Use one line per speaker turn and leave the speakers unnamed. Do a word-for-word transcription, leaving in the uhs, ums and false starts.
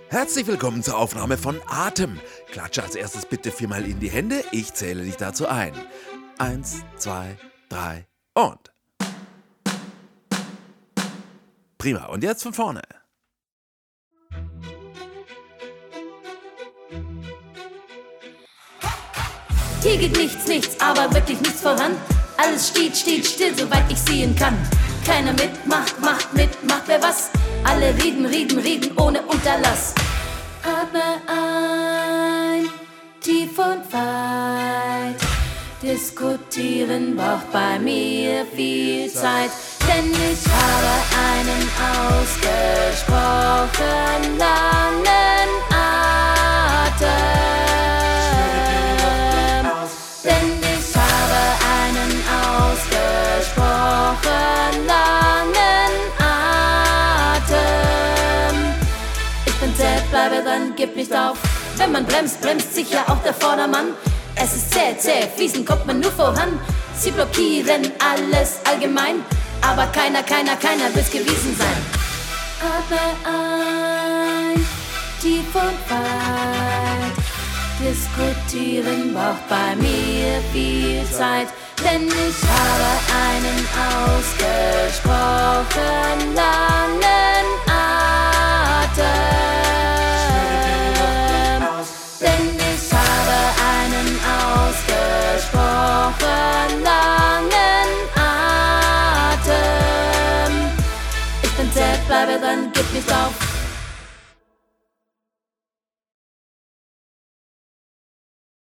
Herzlich willkommen zur Aufnahme von Atem. Klatsche als erstes bitte viermal in die Hände. Ich zähle dich dazu ein. Eins, zwei, drei und. Prima. Und jetzt von vorne.
Hier geht nichts, nichts, aber wirklich nichts voran. Alles steht, steht still, soweit ich sehen kann. Keiner mitmacht, macht mit, macht wer was. Alle reden, reden, reden ohne Unterlass. Atme ein, tief und weit. Diskutieren braucht bei mir viel Zeit. Denn ich habe einen ausgesprochen langen Atem. Denn ich habe einen ausgesprochen langen Atem. Ich bin zäh, bleibe dran, gib nicht auf. Wenn man bremst, bremst sicher auch der Vordermann. Es ist zäh, zäh, fließen kommt man nur voran. Sie blockieren alles allgemein, aber keiner, keiner, keiner will's gewesen sein. Atme ein, tief und weit. Diskutieren braucht bei mir viel Zeit, denn ich habe einen ausgesprochen langen Atem. Denn ich habe einen ausgesprochen langen Atem. Ich bin zäh, bleibe dran, gib nicht auf.